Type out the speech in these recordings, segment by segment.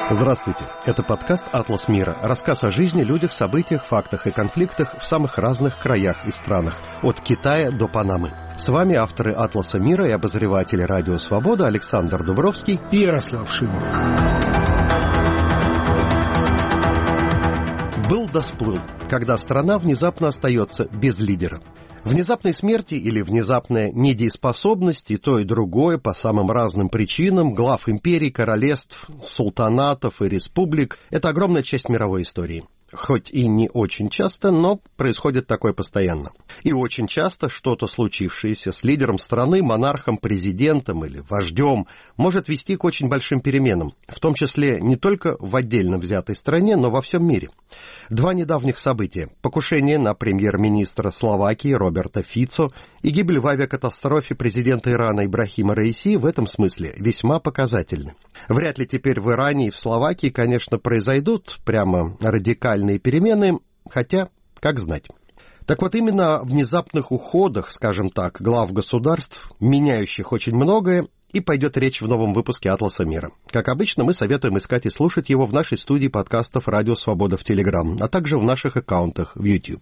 Здравствуйте. Это подкаст «Атлас мира». Рассказ о жизни, людях, событиях, фактах и конфликтах в самых разных краях и странах. От Китая до Панамы. С вами авторы «Атласа мира» и обозреватели «Радио Свобода» Александр Дубровский и Ярослав Шимов. Был да сплыл, когда страна внезапно остается без лидера. Внезапной смерти или внезапная недееспособность, и то, и другое, по самым разным причинам, глав империй, королевств, султанатов и республик – это огромная часть мировой истории. Хоть и не очень часто, но происходит такое постоянно. И очень часто что-то случившееся с лидером страны, монархом, президентом или вождем может вести к очень большим переменам, в том числе не только в отдельно взятой стране, но во всем мире. Два недавних события – покушение на премьер-министра Словакии Роберта Фицо и гибель в авиакатастрофе президента Ирана Ибрахима Раиси в этом смысле весьма показательны. Вряд ли теперь в Иране и в Словакии, конечно, произойдут прямо радикальные перемены, хотя, как знать. Так вот, именно о внезапных уходах, скажем так, глав государств, меняющих очень многое, и пойдет речь в новом выпуске «Атласа мира». Как обычно, мы советуем искать и слушать его в нашей студии подкастов «Радио Свобода» в Телеграм, а также в наших аккаунтах в YouTube.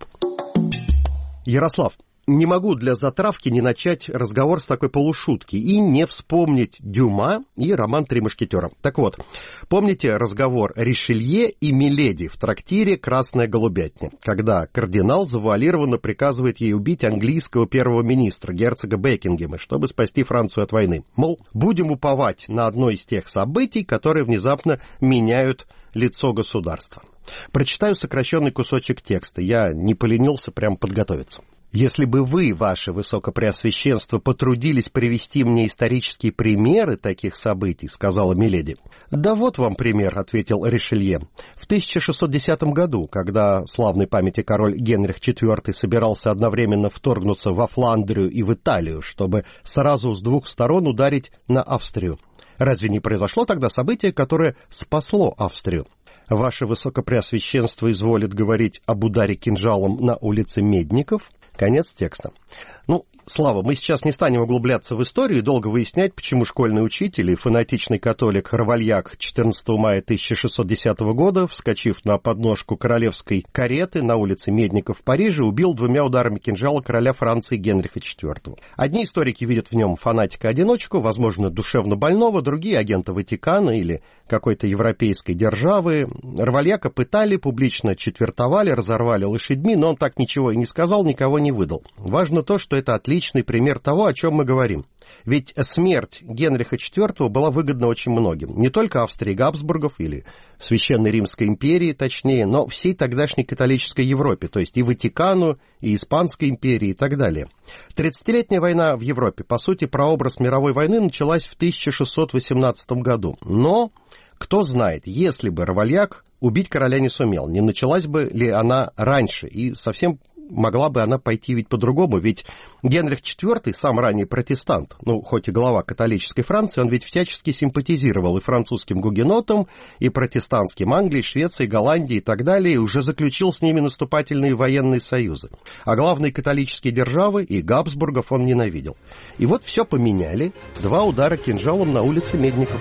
Ярослав, не могу для затравки не начать разговор с такой полушутки и не вспомнить Дюма и роман «Три мушкетера». Так вот, помните разговор Ришелье и Миледи в трактире «Красная голубятня», когда кардинал завуалированно приказывает ей убить английского первого министра, герцога Бекингема, чтобы спасти Францию от войны. Мол, будем уповать на одно из тех событий, которые внезапно меняют лицо государства. Прочитаю сокращенный кусочек текста, я не поленился прям подготовиться. «Если бы вы, ваше высокопреосвященство, потрудились привести мне исторические примеры таких событий, — сказала Миледи. — Да вот вам пример, — ответил Ришелье. В 1610 году, когда славной памяти король Генрих IV собирался одновременно вторгнуться во Фландрию и в Италию, чтобы сразу с двух сторон ударить на Австрию. Разве не произошло тогда событие, которое спасло Австрию? Ваше высокопреосвященство изволит говорить об ударе кинжалом на улице Медников?» Конец текста. Слава, мы сейчас не станем углубляться в историю и долго выяснять, почему школьный учитель и фанатичный католик Равальяк 14 мая 1610 года, вскочив на подножку королевской кареты на улице Медников в Париже, убил двумя ударами кинжала короля Франции Генриха IV. Одни историки видят в нем фанатика-одиночку, возможно, душевно больного, другие — агента Ватикана или какой-то европейской державы. Равальяка пытали, публично четвертовали, разорвали лошадьми, но он так ничего и не сказал, никого не выдал. Важно то, что это отличный пример того, о чем мы говорим. Ведь смерть Генриха IV была выгодна очень многим. Не только Австрии Габсбургов или Священной Римской империи, точнее, но всей тогдашней католической Европе, то есть и Ватикану, и Испанской империи и так далее. 30-летняя война в Европе, по сути, прообраз мировой войны, началась в 1618 году. Но кто знает, если бы Равальяк убить короля не сумел, не началась бы ли она раньше, и совсем могла бы она пойти ведь по-другому, ведь Генрих IV, сам ранее протестант, хоть и глава католической Франции, он ведь всячески симпатизировал и французским гугенотам, и протестантским Англии, Швеции, Голландии и так далее, и уже заключил с ними наступательные военные союзы. А главные католические державы и Габсбургов он ненавидел. И вот все поменяли, два удара кинжалом на улице Медников.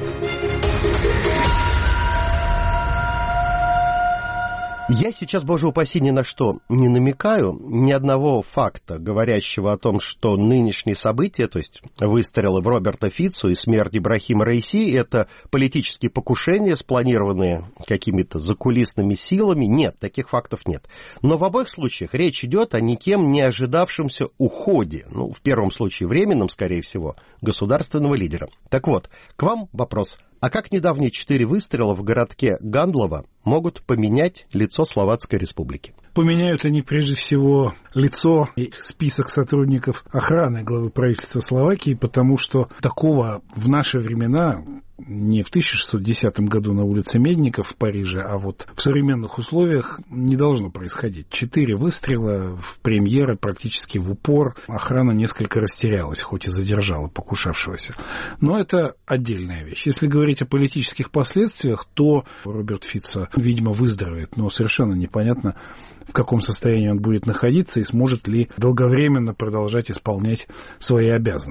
Я сейчас, боже упаси, ни на что не намекаю, ни одного факта, говорящего о том, что нынешние события, то есть выстрелы в Роберта Фицо и смерть Ибрахима Раиси, это политические покушения, спланированные какими-то закулисными силами. Нет, таких фактов нет. Но в обоих случаях речь идет о никем не ожидавшемся уходе, в первом случае временном, скорее всего, государственного лидера. Так вот, к вам вопрос. А как недавние 4 выстрела в городке Гандлово могут поменять лицо Словацкой Республики? Поменяют они прежде всего лицо и список сотрудников охраны главы правительства Словакии, потому что такого в наши времена, не в 1610 году на улице Медников в Париже, а вот в современных условиях не должно происходить. 4 выстрела в премьера практически в упор. Охрана несколько растерялась, хоть и задержала покушавшегося. Но это отдельная вещь. Если говорить о политических последствиях, то Роберт Фицо, видимо, выздоровеет, но совершенно непонятно, в каком состоянии он будет находиться и сможет ли долговременно продолжать исполнять свои обязанности.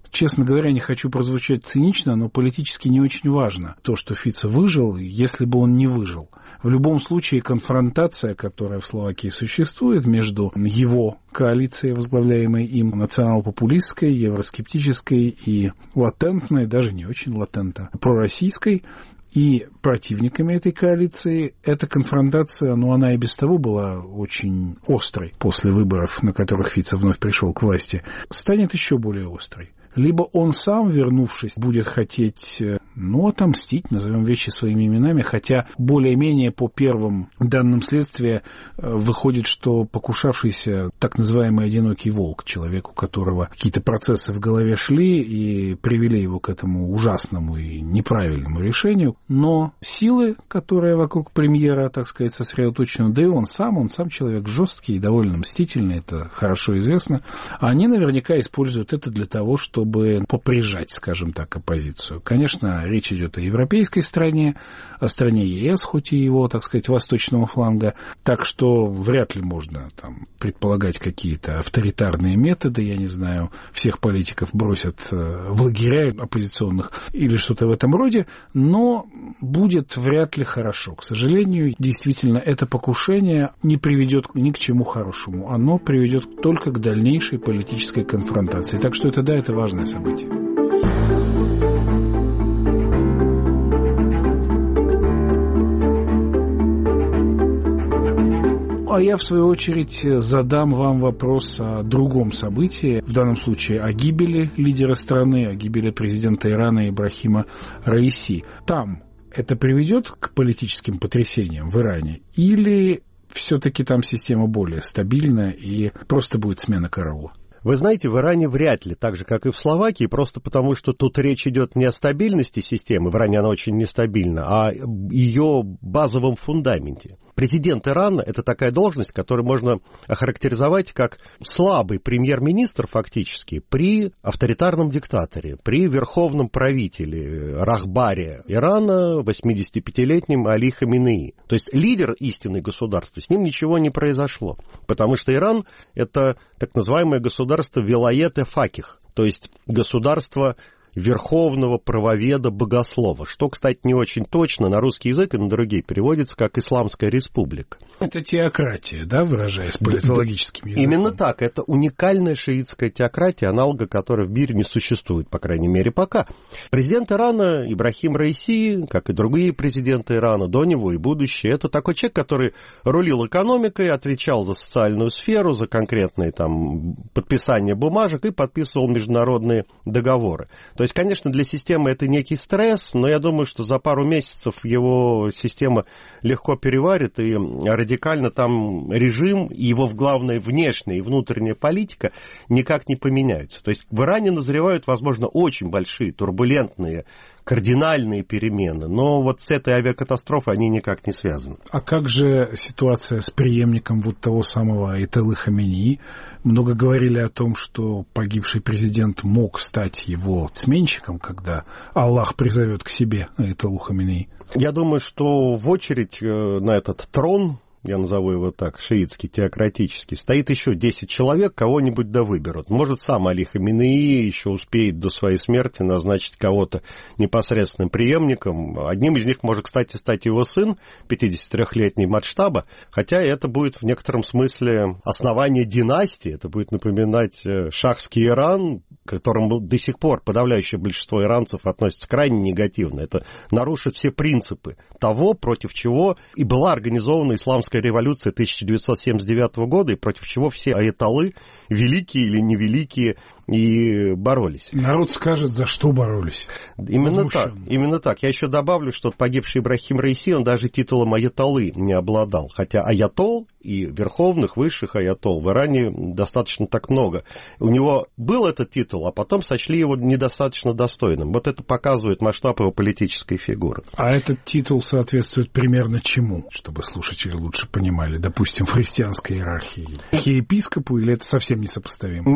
Честно говоря, не хочу прозвучать цинично, но политически не очень важно то, что Фицо выжил, если бы он не выжил. В любом случае, конфронтация, которая в Словакии существует между его коалицией, возглавляемой им, национал-популистской, евроскептической и латентной, даже не очень латентно, пророссийской, и противниками этой коалиции, эта конфронтация, она и без того была очень острой после выборов, на которых Фицо вновь пришел к власти, станет еще более острой. Либо он сам, вернувшись, будет хотеть, отомстить, назовем вещи своими именами, хотя более-менее по первым данным следствия выходит, что покушавшийся так называемый одинокий волк, человек, у которого какие-то процессы в голове шли и привели его к этому ужасному и неправильному решению, но силы, которые вокруг премьера, так сказать, сосредоточены, да и он сам человек жесткий и довольно мстительный, это хорошо известно, они наверняка используют это для того, чтобы поприжать, скажем так, оппозицию. Конечно, речь идет о европейской стране, о стране ЕС, хоть и его, так сказать, восточного фланга, так что вряд ли можно там предполагать какие-то авторитарные методы, я не знаю, всех политиков бросят в лагеря оппозиционных или что-то в этом роде, но будет вряд ли хорошо. К сожалению, действительно, это покушение не приведет ни к чему хорошему. Оно приведет только к дальнейшей политической конфронтации. Так что это важное событие. А я, в свою очередь, задам вам вопрос о другом событии, в данном случае о гибели лидера страны, о гибели президента Ирана Ибрахима Раиси. Там это приведет к политическим потрясениям в Иране или все-таки там система более стабильная и просто будет смена караула? Вы знаете, в Иране вряд ли, так же, как и в Словакии, просто потому, что тут речь идет не о стабильности системы, в Иране она очень нестабильна, а о ее базовом фундаменте. Президент Ирана – это такая должность, которую можно охарактеризовать как слабый премьер-министр фактически при авторитарном диктаторе, при верховном правителе, рахбаре Ирана, 85-летнем Али Хаминеи. То есть лидер истинной государства, с ним ничего не произошло, потому что Иран – это так называемое государство вилает-э-факих, то есть государство верховного правоведа богослова, что, кстати, не очень точно на русский язык и на другие переводится как «Исламская республика». Это теократия, да, выражаясь политологическим языком? Именно так. Это уникальная шиитская теократия, аналога которой в мире не существует, по крайней мере, пока. Президент Ирана Ибрахим Раиси, как и другие президенты Ирана до него и будущие, это такой человек, который рулил экономикой, отвечал за социальную сферу, за конкретные там подписания бумажек и подписывал международные договоры. То есть, конечно, для системы это некий стресс, но я думаю, что за пару месяцев его система легко переварит, и радикально там режим, и его, главное, внешняя и внутренняя политика никак не поменяются. То есть в Иране назревают, возможно, очень большие, турбулентные, кардинальные перемены, но вот с этой авиакатастрофой они никак не связаны. А как же ситуация с преемником вот того самого Аятоллы Хаменеи? Много говорили о том, что погибший президент мог стать его сменщиком, когда Аллах призовет к себе Аятоллу Хаменеи. Я думаю, что в очередь на этот трон, я назову его так, шиитский, теократический, стоит еще 10 человек, кого-нибудь да выберут. Может, сам Али Хаминеи еще успеет до своей смерти назначить кого-то непосредственным преемником. Одним из них может, кстати, стать его сын, 53-летний Маджтаба, хотя это будет в некотором смысле основание династии, это будет напоминать шахский Иран, к которому до сих пор подавляющее большинство иранцев относится крайне негативно. Это нарушит все принципы того, против чего и была организована исламская революция 1979 года, и против чего все аятоллы, великие или невеликие, и боролись. Народ скажет, за что боролись. Именно так. Я еще добавлю, что погибший Ибрахим Раиси, он даже титулом аятоллы не обладал. Хотя аятолл и верховных, высших аятолл в Иране достаточно так много. У него был этот титул, а потом сочли его недостаточно достойным. Вот это показывает масштаб его политической фигуры. А этот титул соответствует примерно чему, чтобы слушатели лучше понимали? Допустим, в христианской иерархии. Архиепископу или это совсем несопоставимо?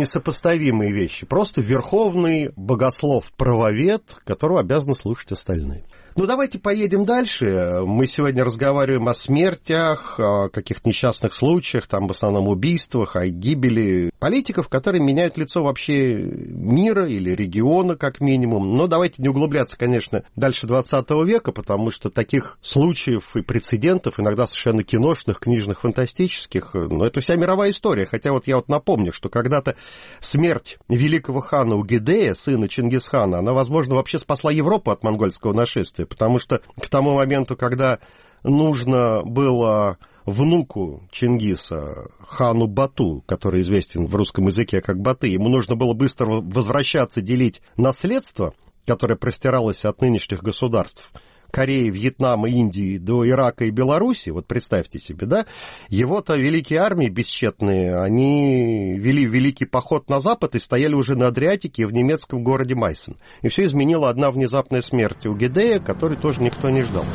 Несопоставимые вещи. Просто верховный богослов-правовед, которого обязаны слушать остальные. Ну, давайте поедем дальше. Мы сегодня разговариваем о смертях, о каких-то несчастных случаях, там в основном убийствах, о гибели политиков, которые меняют лицо вообще мира или региона, как минимум. Но давайте не углубляться, конечно, дальше 20 века, потому что таких случаев и прецедентов, иногда совершенно киношных, книжных, фантастических, но это вся мировая история. Хотя вот я напомню, что когда-то смерть великого хана Угедея, сына Чингисхана, она, возможно, вообще спасла Европу от монгольского нашествия, потому что к тому моменту, когда нужно было внуку Чингиса, хану Бату, который известен в русском языке как Баты, ему нужно было быстро возвращаться, делить наследство, которое простиралось от нынешних государств Кореи, Вьетнама, Индии до Ирака и Беларуси, вот представьте себе, да, его-то великие армии бесчетные, они вели великий поход на запад и стояли уже на Адриатике в немецком городе Майсен. И все изменила одна внезапная смерть Угедея, которой тоже никто не ждал.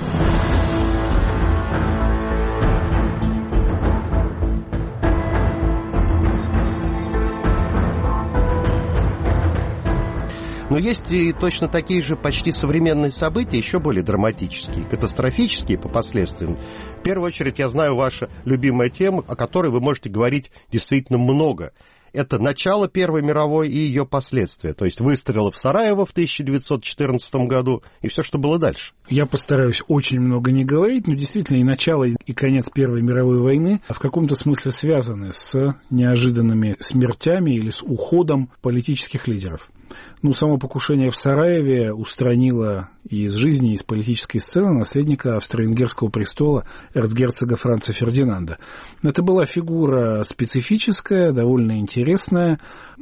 Но есть и точно такие же почти современные события, еще более драматические, катастрофические по последствиям. В первую очередь, я знаю ваша любимая тема, о которой вы можете говорить действительно много. Это начало Первой мировой и ее последствия. То есть выстрелы в Сараево в 1914 году и все, что было дальше. Я постараюсь очень много не говорить, но действительно и начало, и конец Первой мировой войны в каком-то смысле связаны с неожиданными смертями или с уходом политических лидеров. Ну, само покушение в Сараеве устранило из жизни, из политической сцены наследника австро-венгерского престола эрцгерцога Франца Фердинанда. Это была фигура специфическая, довольно интересная,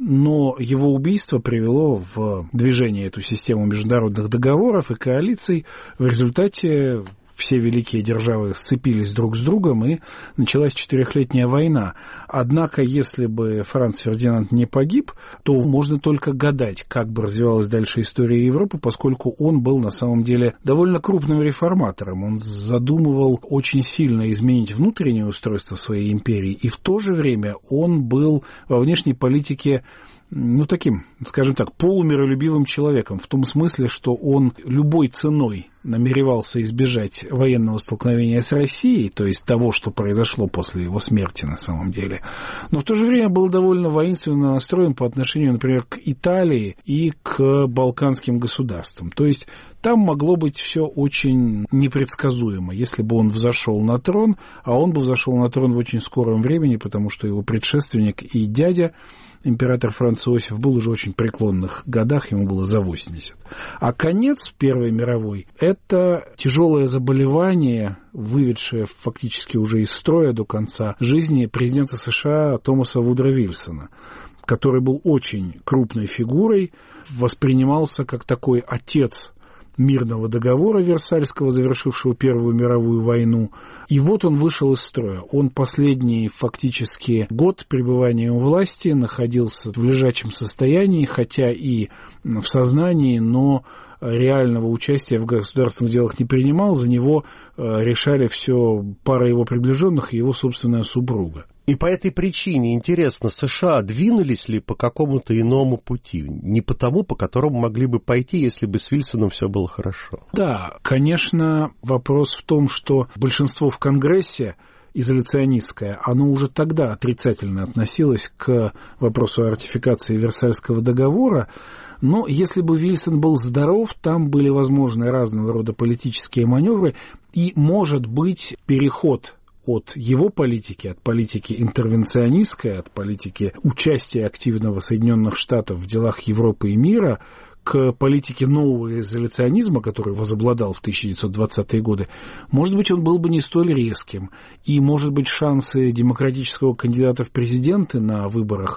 но его убийство привело в движение эту систему международных договоров и коалиций. В результате все великие державы сцепились друг с другом, и началась 4-летняя война. Однако, если бы Франц Фердинанд не погиб, то можно только гадать, как бы развивалась дальше история Европы, поскольку он был на самом деле довольно крупным реформатором. Он задумывал очень сильно изменить внутреннее устройство своей империи, и в то же время он был во внешней политике таким, скажем так, полумиролюбивым человеком, в том смысле, что он любой ценой намеревался избежать военного столкновения с Россией, то есть того, что произошло после его смерти на самом деле, но в то же время был довольно воинственно настроен по отношению, например, к Италии и к балканским государствам. То есть там могло быть все очень непредсказуемо, если бы он взошел на трон, а он бы взошел на трон в очень скором времени, потому что его предшественник и дядя, император Франц Иосиф, был уже в очень преклонных годах, ему было за 80. А конец Первой мировой – это тяжелое заболевание, выведшее фактически уже из строя до конца жизни президента США Томаса Вудро Вильсона, который был очень крупной фигурой, воспринимался как такой отец мирного договора Версальского, завершившего Первую мировую войну. И вот он вышел из строя. Он последний фактически год пребывания у власти находился в лежачем состоянии, хотя и в сознании, но реального участия в государственных делах не принимал. За него решали все пара его приближенных и его собственная супруга. И по этой причине, интересно, США двинулись ли по какому-то иному пути? Не по тому, по которому могли бы пойти, если бы с Вильсоном все было хорошо? Да, конечно, вопрос в том, что большинство в Конгрессе изоляционистское, оно уже тогда отрицательно относилось к вопросу о ратификации Версальского договора. Но если бы Вильсон был здоров, там были возможны разного рода политические маневры, и, может быть, переход от его политики, от политики интервенционистской, от политики участия активного Соединенных Штатов в делах Европы и мира, к политике нового изоляционизма, который возобладал в 1920-е годы, может быть, он был бы не столь резким. И, может быть, шансы демократического кандидата в президенты на выборах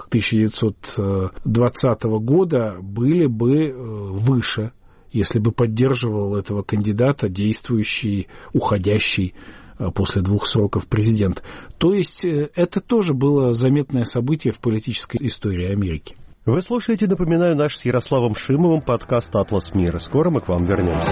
1920 года были бы выше, если бы поддерживал этого кандидата действующий, уходящий после 2 сроков президент. То есть это тоже было заметное событие в политической истории Америки. Вы слушаете, напоминаю, наш с Ярославом Шимовым подкаст «Атлас мира». Скоро мы к вам вернемся.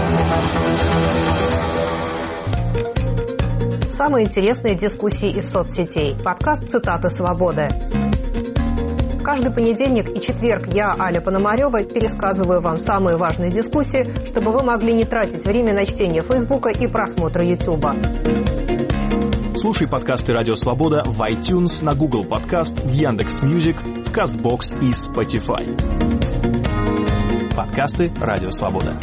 Самые интересные дискуссии из соцсетей. Подкаст «Цитаты свободы». Каждый понедельник и четверг я, Аля Пономарева, пересказываю вам самые важные дискуссии, чтобы вы могли не тратить время на чтение Фейсбука и просмотра Ютуба. Слушай подкасты «Радио Свобода» в iTunes, на Google Подкаст, в Яндекс.Мьюзик, в Castbox и Spotify. Подкасты «Радио Свобода».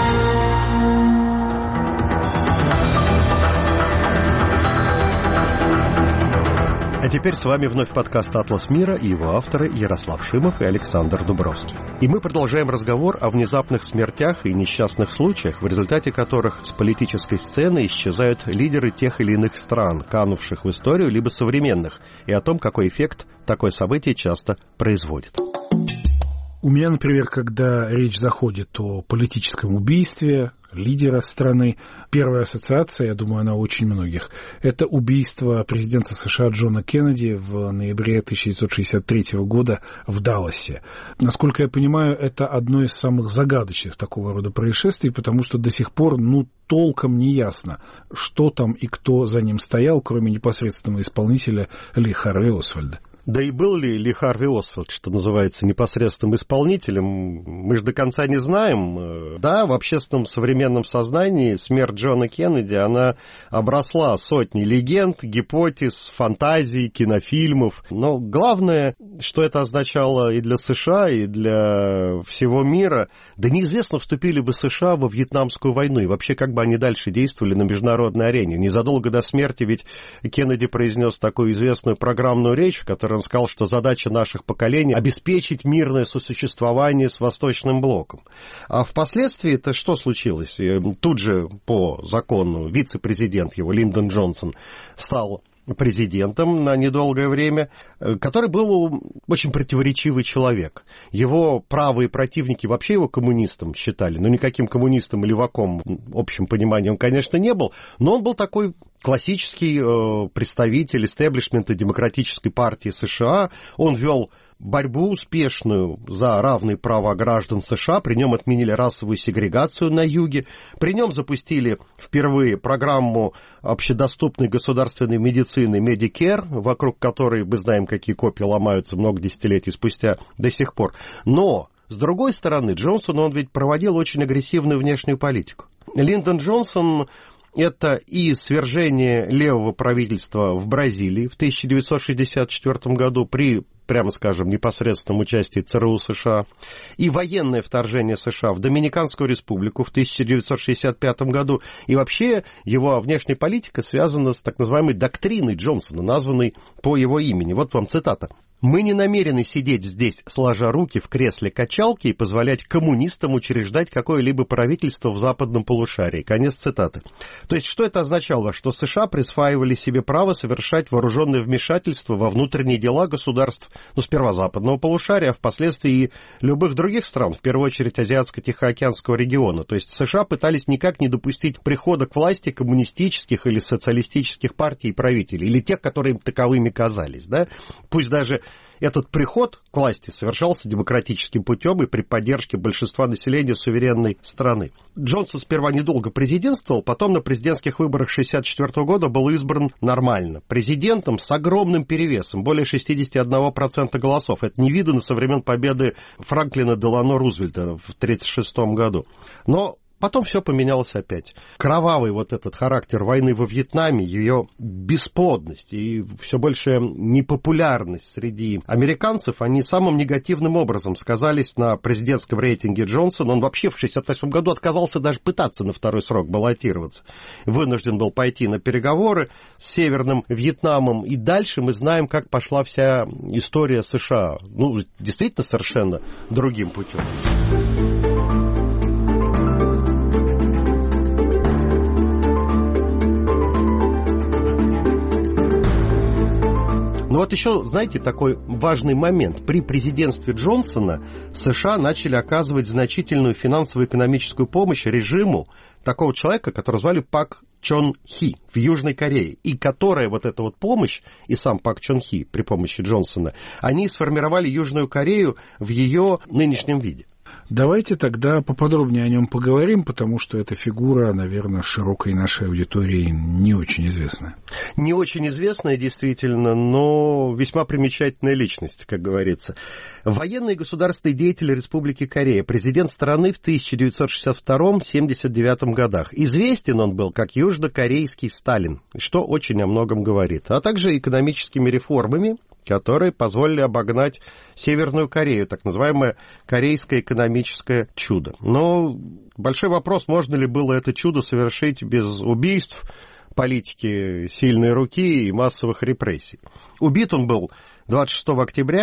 А теперь с вами вновь подкаст «Атлас мира» и его авторы Ярослав Шимов и Александр Дубровский. И мы продолжаем разговор о внезапных смертях и несчастных случаях, в результате которых с политической сцены исчезают лидеры тех или иных стран, канувших в историю, либо современных, и о том, какой эффект такое событие часто производит. У меня, например, когда речь заходит о политическом убийстве лидера страны, первая ассоциация, я думаю, она у очень многих, это убийство президента США Джона Кеннеди в ноябре 1963 года в Далласе. Насколько я понимаю, это одно из самых загадочных такого рода происшествий, потому что до сих пор, толком не ясно, что там и кто за ним стоял, кроме непосредственного исполнителя Ли Харви Освальда. Да и был ли Ли Харви Освальд, что называется, непосредственным исполнителем, мы же до конца не знаем. Да, в общественном современном сознании смерть Джона Кеннеди, она обросла сотней легенд, гипотез, фантазий, кинофильмов. Но главное, что это означало и для США, и для всего мира, да неизвестно, вступили бы США во Вьетнамскую войну, и вообще как бы они дальше действовали на международной арене. Незадолго до смерти ведь Кеннеди произнес такую известную программную речь, в которой он сказал, что задача наших поколений — обеспечить мирное сосуществование с Восточным блоком. А впоследствии-то что случилось? Тут же по закону вице-президент его, Линдон Джонсон, стал президентом на недолгое время, который был очень противоречивый человек. Его правые противники вообще его коммунистом считали, но никаким коммунистом и леваком в общем понимании он, конечно, не был, но он был такой классический представитель истеблишмента Демократической партии США. Он вел борьбу успешную за равные права граждан США, при нем отменили расовую сегрегацию на юге, при нем запустили впервые программу общедоступной государственной медицины Medicare, вокруг которой мы знаем, какие копии ломаются много десятилетий спустя до сих пор. Но, с другой стороны, Джонсон, он ведь проводил очень агрессивную внешнюю политику. Линдон Джонсон — это и свержение левого правительства в Бразилии в 1964 году при, прямо скажем, непосредственном участии ЦРУ США, и военное вторжение США в Доминиканскую республику в 1965 году. И вообще его внешняя политика связана с так называемой доктриной Джонсона, названной по его имени. Вот вам цитата. «Мы не намерены сидеть здесь, сложа руки в кресле качалки и позволять коммунистам учреждать какое-либо правительство в западном полушарии». Конец цитаты. То есть, что это означало? Что США присваивали себе право совершать вооруженное вмешательство во внутренние дела государств, сперва западного полушария, а впоследствии и любых других стран, в первую очередь Азиатско-Тихоокеанского региона. То есть, США пытались никак не допустить прихода к власти коммунистических или социалистических партий и правителей, или тех, которые им таковыми казались, да? Пусть даже этот приход к власти совершался демократическим путем и при поддержке большинства населения суверенной страны. Джонсон сперва недолго президентствовал, потом на президентских выборах 1964 года был избран нормально. Президентом с огромным перевесом, более 61% голосов. Это не видано со времен победы Франклина Делано Рузвельта в 1936 году. Но потом все поменялось опять. Кровавый вот этот характер войны во Вьетнаме, ее бесплодность и все большая непопулярность среди американцев, они самым негативным образом сказались на президентском рейтинге Джонсона. Он вообще в 1968 году отказался даже пытаться на второй срок баллотироваться. Вынужден был пойти на переговоры с Северным Вьетнамом. И дальше мы знаем, как пошла вся история США. Действительно совершенно другим путем. Но вот еще, знаете, такой важный момент. При президентстве Джонсона США начали оказывать значительную финансово-экономическую помощь режиму такого человека, которого звали Пак Чон Хи в Южной Корее. И которая вот эта вот помощь, и сам Пак Чон Хи при помощи Джонсона, они сформировали Южную Корею в ее нынешнем виде. Давайте тогда поподробнее о нем поговорим, потому что эта фигура, наверное, широкой нашей аудитории не очень известна. Не очень известная, действительно, но весьма примечательная личность, как говорится. Военный и государственный деятель Республики Корея, президент страны в 1962-1979 годах. Известен он был как южнокорейский Сталин, что очень о многом говорит, а также экономическими реформами, которые позволили обогнать Северную Корею, так называемое корейское экономическое чудо. Но большой вопрос, можно ли было это чудо совершить без убийств, политики сильной руки и массовых репрессий. Убит он был 26 октября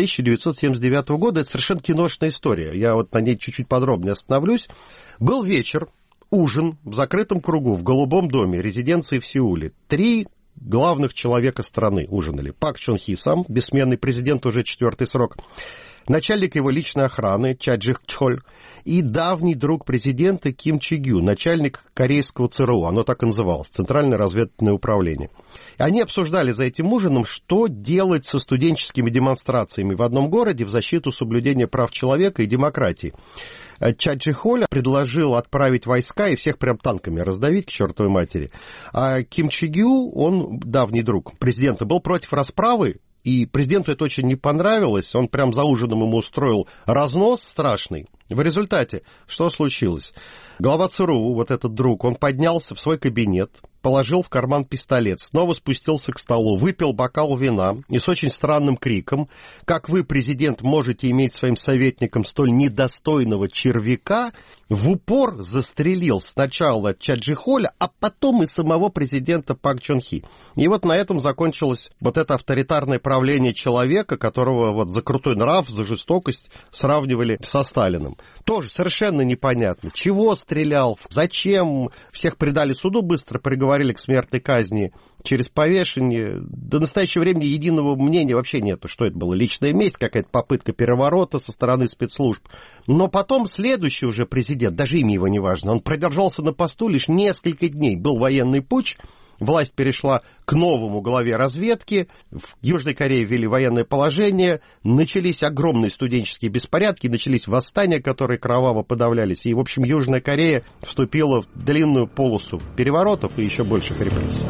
1979 года. Это совершенно киношная история. Я вот на ней чуть-чуть подробнее остановлюсь. Был вечер, ужин в закрытом кругу в Голубом доме, резиденции в Сеуле. 3 главных человека страны ужинали. Пак Чон Хи сам, бессменный президент, уже 4-й срок, начальник его личной охраны Ча Джих Чхоль и давний друг президента Ким Чжи Гю, начальник корейского ЦРУ, оно так и называлось, Центральное разведывательное управление. Они обсуждали за этим ужином, что делать со студенческими демонстрациями в одном городе в защиту соблюдения прав человека и демократии. Ча Джи Холь предложил отправить войска и всех прям танками раздавить к чертовой матери. А Ким Чжи Гю, он давний друг президента, был против расправы, и президенту это очень не понравилось. Он прям за ужином ему устроил разнос страшный. В результате что случилось? Глава ЦРУ, вот этот друг, он поднялся в свой кабинет, положил в карман пистолет, снова спустился к столу, выпил бокал вина и с очень странным криком: «Как вы, президент, можете иметь своим советником столь недостойного червяка?» в упор застрелил сначала Ча Джи Холя, а потом и самого президента Пак Чон Хи. И вот на этом закончилось вот это авторитарное правление человека, которого вот за крутой нрав, за жестокость сравнивали со Сталиным. Тоже совершенно непонятно, чего стрелял, зачем, всех предали суду, быстро приговорили к смертной казни через повешение. До настоящего времени единого мнения вообще нету, что это было, личная месть, какая-то попытка переворота со стороны спецслужб. Но потом следующий уже президент, даже имя его не важно, он продержался на посту лишь несколько дней, был военный путч, власть перешла к новому главе разведки, в Южной Корее ввели военное положение, начались огромные студенческие беспорядки, начались восстания, которые кроваво подавлялись, и, в общем, Южная Корея вступила в длинную полосу переворотов и еще больших репрессий.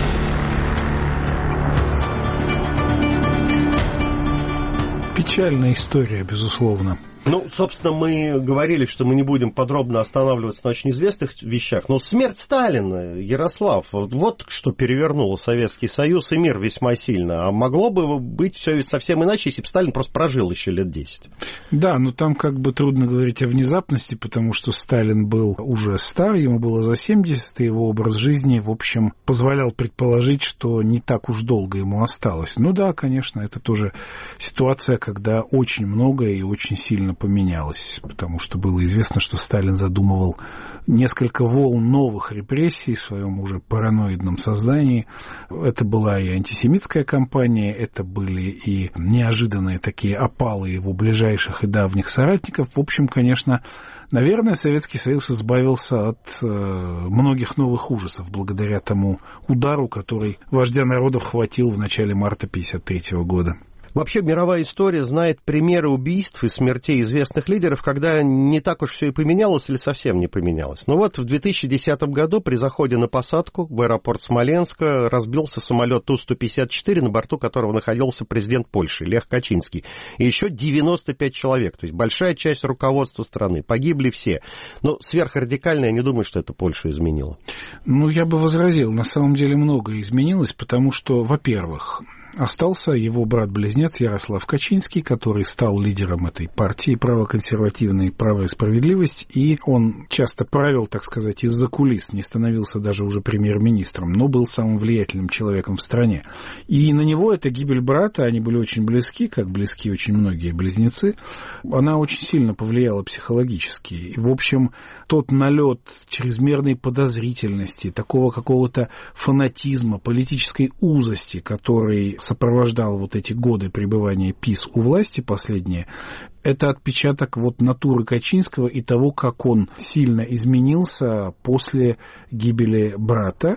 Печальная история, безусловно. Ну, собственно, мы говорили, что мы не будем подробно останавливаться на очень известных вещах, но смерть Сталина, Ярослав, вот что перевернуло Советский Союз и мир весьма сильно. А могло бы быть все совсем иначе, если бы Сталин просто прожил еще лет 10. Да, но там как бы трудно говорить о внезапности, потому что Сталин был уже стар, ему было за 70, и его образ жизни, в общем, позволял предположить, что не так уж долго ему осталось. Ну да, конечно, это тоже ситуация, когда очень многое и очень сильно поменялось, потому что было известно, что Сталин задумывал несколько волн новых репрессий в своем уже параноидном создании. Это была и антисемитская кампания, это были и неожиданные такие опалы его ближайших и давних соратников. В общем, конечно, наверное, Советский Союз избавился от многих новых ужасов благодаря тому удару, который вождя народов хватил в начале марта 1953 года. Вообще, мировая история знает примеры убийств и смертей известных лидеров, когда не так уж все и поменялось или совсем не поменялось. Но вот в 2010 году при заходе на посадку в аэропорт Смоленска разбился самолет Ту-154, на борту которого находился президент Польши Лех Качинский. И еще 95 человек, то есть большая часть руководства страны. Погибли все. Но сверхрадикально я не думаю, что это Польшу изменило. Ну, я бы возразил. На самом деле многое изменилось, потому что, во-первых, остался его брат-близнец Ярослав Качинский, который стал лидером этой партии правоконсервативной «Право и справедливость», и он часто правил, так сказать, из-за кулис, не становился даже уже премьер-министром, но был самым влиятельным человеком в стране. И на него эта гибель брата, они были очень близки, как близки очень многие близнецы, она очень сильно повлияла психологически. И, в общем, тот налет чрезмерной подозрительности, такого какого-то фанатизма, политической узости, который сопровождал вот эти годы пребывания ПиС у власти последние, это отпечаток вот натуры Качинского и того, как он сильно изменился после гибели брата.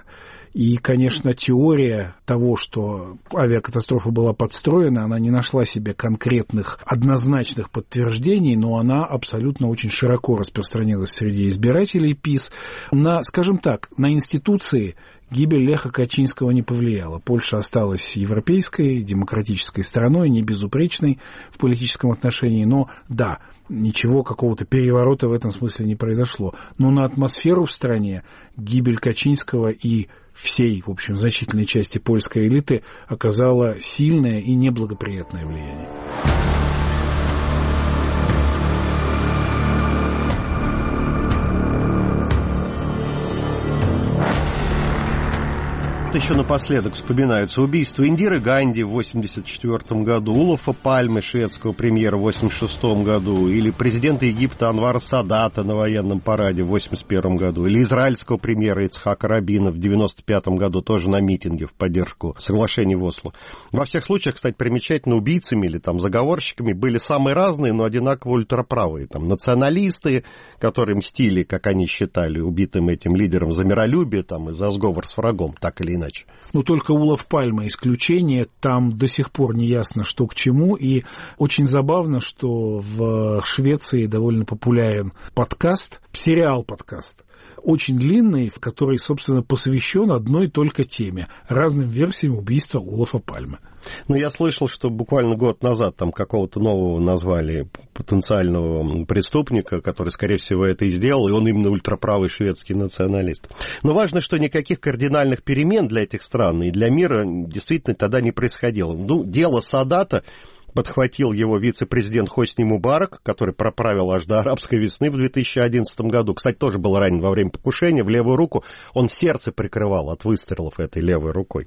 И, конечно, теория того, что авиакатастрофа была подстроена, она не нашла себе конкретных однозначных подтверждений, но она абсолютно очень широко распространилась среди избирателей ПиС. Скажем так, на институции гибель Леха Качинского не повлияла. Польша осталась европейской, демократической страной, не безупречной в политическом отношении, но да, ничего, какого-то переворота в этом смысле не произошло. Но на атмосферу в стране гибель Качинского и всей, в общем, значительной части польской элиты оказала сильное и неблагоприятное влияние. Еще напоследок вспоминаются убийства Индиры Ганди в 1984 году, Олафа Пальме, шведского премьера, в 1986 году, или президента Египта Анвара Садата на военном параде в 1981 году, или израильского премьера Ицхака Рабина в 1995 году, тоже на митинге в поддержку соглашений в Осло. Во всех случаях, кстати, примечательно, убийцами или там заговорщиками были самые разные, но одинаково ультраправые. Там националисты, которые мстили, как они считали, убитым этим лидером за миролюбие там, и за сговор с врагом, так или иначе. Ну, только Олаф Пальме исключение, там до сих пор не ясно, что к чему, и очень забавно, что в Швеции довольно популярен подкаст, сериал-подкаст, очень длинный, который, собственно, посвящен одной только теме, разным версиям убийства Олафа Пальме. Ну, я слышал, что буквально год назад там какого-то нового назвали потенциального преступника, который, скорее всего, это и сделал, и он именно ультраправый шведский националист. Но важно, что никаких кардинальных перемен для этих стран и для мира действительно тогда не происходило. Ну, дело Садата подхватил его вице-президент Хосни Мубарак, который проправил аж до арабской весны в 2011 году. Кстати, тоже был ранен во время покушения в левую руку. Он сердце прикрывал от выстрелов этой левой рукой.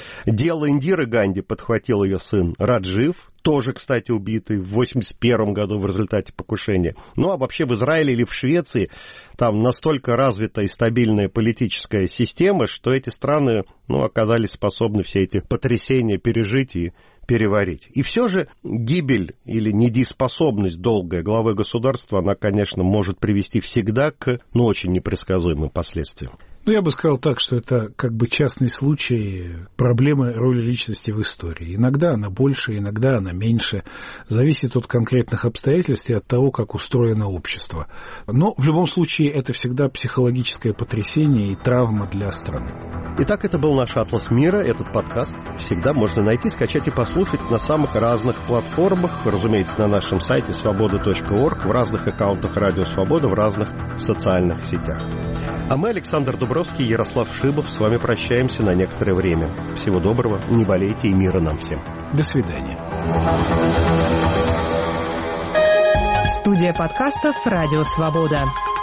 Дело Индиры Ганди подхватил ее сын Раджив, тоже, кстати, убитый в 1981 году в результате покушения. Ну, а вообще в Израиле или в Швеции там настолько развитая и стабильная политическая система, что эти страны, оказались способны все эти потрясения пережить и переварить. И все же гибель или недееспособность долгая главы государства, она, конечно, может привести всегда к, очень непредсказуемым последствиям. Я бы сказал так, что это как бы частный случай проблемы роли личности в истории. Иногда она больше, иногда она меньше. Зависит от конкретных обстоятельств и от того, как устроено общество. Но в любом случае это всегда психологическое потрясение и травма для страны. Итак, это был наш «Атлас мира». Этот подкаст всегда можно найти, скачать и послушать на самых разных платформах. Разумеется, на нашем сайте svoboda.org, в разных аккаунтах Радио Свобода, в разных социальных сетях. А мы, Александр Дубровский и Ярослав Шибов, с вами прощаемся на некоторое время. Всего доброго, не болейте и мира нам всем. До свидания. Студия подкастов «Радио Свобода».